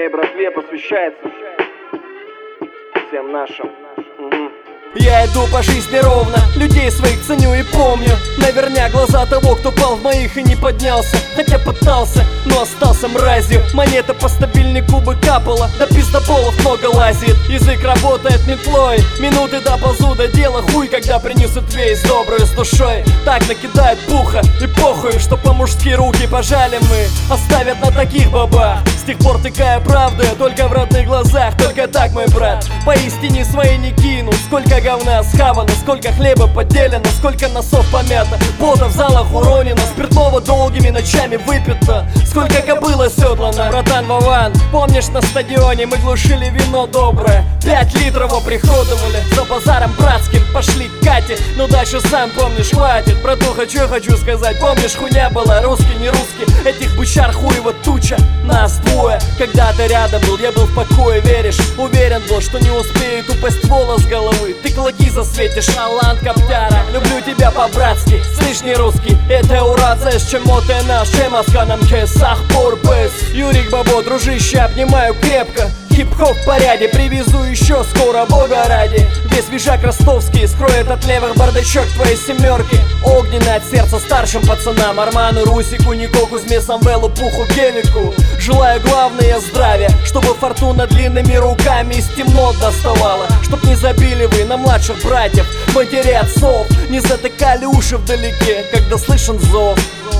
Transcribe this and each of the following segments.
Всей братве посвящается. Всем нашим. Я иду по жизни ровно, людей своих ценю и помню. Наверняка глаза того, кто пал в моих и не поднялся. Хотя пытался, но остался мразью. Монета по стабильнику бы капала, да пиздоболов много лазит. Язык работает метлой, минуты до ползу до дела. Хуй, когда принесут весь добрую с душой. Так накидают пуха и похуй, что по-мужски руки пожали мы. Оставят на таких бабах. С тех пор тыкая правду, только в родных глазах. Только так, мой брат, поистине свои не кину. Сколько говна схавано, сколько хлеба поделено, сколько носов помято, пота в залах уронено, спиртного долгими ночами выпито, сколько кобыл оседлано. Братан Вован, помнишь, на стадионе мы глушили вино доброе, 5 литров оприходовали, за базаром братским пошли к Кате. Ну дальше сам помнишь, хватит. Братуха, что я хочу сказать, помнишь, хуйня была, русский, не русский, этих бычар хуева туча, нас двое. Когда ты рядом был, я был в покое, веришь? Уверен был, что не успеет упасть волос с головы. Ты клыки засветишь, Алан Каптяра. Люблю тебя по-братски, слышь, не русский. Это ура, знаешь, чему ты наш, чем асканам кесах порпес. Юрик Бабо, дружище, обнимаю крепко. Хип-хоп в порядке, привезу еще скоро, бога ради. Весь вижак ростовский скроет от левых бардачок твоей семерки. Огненный от сердца старшим пацанам, Арману, Русику, Нико, Кузьме, Самвелу, Пуху, Гелику. Желаю главное здравия, чтобы фортуна длинными руками из темнот доставала. Чтоб не забили вы на младших братьев, матерей, отцов, не затыкали уши вдалеке, когда слышен зов.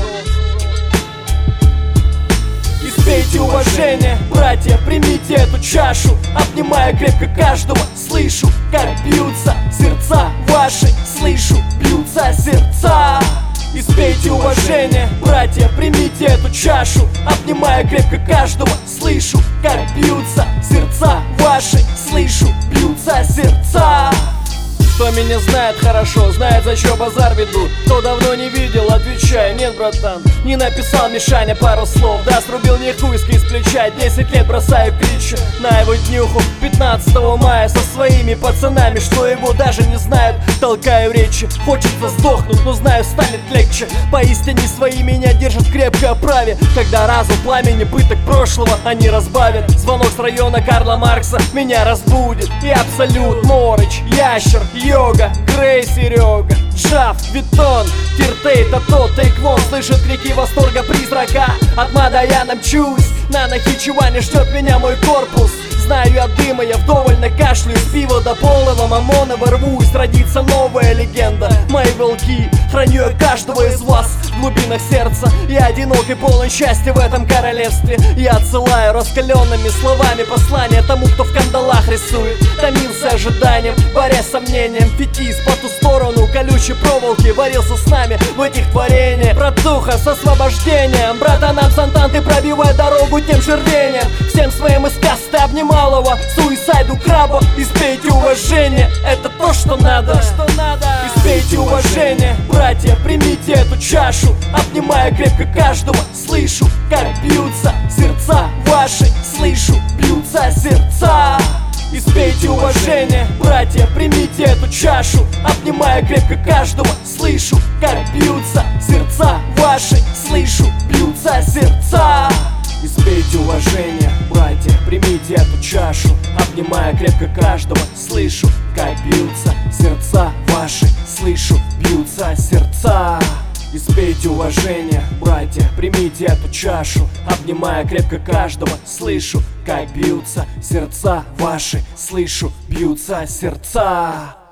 Испейте уважение, братья, примите эту чашу. Обнимая крепко каждого, слышу, как бьются сердца ваши. Слышу, бьются сердца. Испейте уважение, братья, примите эту чашу. Обнимая крепко каждого, слышу, как бьются сердца ваши. Слышу, бьются сердца. Кто меня знает хорошо, знает, за что базар веду. Кто давно не видел, отвечаю, нет, братан. Не написал Мишаня пару слов, да, срубил мне хуйски из плеча. 10 лет бросаю кличу на его днюху 15 мая со своими пацанами, что его даже не знают. Толкаю речи, хочется сдохнуть, но знаю, станет легче. Поистине свои меня держат крепко оправе. Когда разум пламени пыток прошлого они разбавят. Звонок с района Карла Маркса меня разбудит. И Абсолют, Морыч, Ящер, Йога, Грей, Серега, Джав, Витон, Тиртей, Тато, Тейквон. Слышит крики восторга призрака. От Мада я намчусь, на Нахичеване ждет меня мой корпус. Знаю от дыма, я вдоволь накашляю, с пива до полного мамона ворвусь. Родится новая легенда, мои волки. Храню я каждого из вас в глубинах сердца. Я одинок и полон счастья в этом королевстве. Я отсылаю раскаленными словами послание тому, кто в кандалах рисует. Томился ожиданием, борясь с сомнением. Фетис по ту сторону колючей проволоки варился с нами в этих творениях. Братуха, с освобождением, братанам Сантанты пробивай дорогу тем же рвением. Всем своим из касты обнималого суисайду краба. Испейте уважение, это то, что надо. Испейте уважение, братья, примите эту чашу. Обнимая крепко каждого, слышу, как бьются сердца ваши. Слышу, бьются сердца. Испейте уважение, братья, примите эту чашу. Обнимая крепко каждого, слышу, как бьются сердца ваши. Слышу, бьются сердца. Испейте уважение, братья, примите эту чашу. Обнимая крепко каждого, слышу, как бьются сердца ваши. Слышу, бьются сердца. Испейте уважение, братья, примите эту чашу. Обнимая крепко каждого, слышу, как бьются сердца ваши. Слышу, бьются сердца.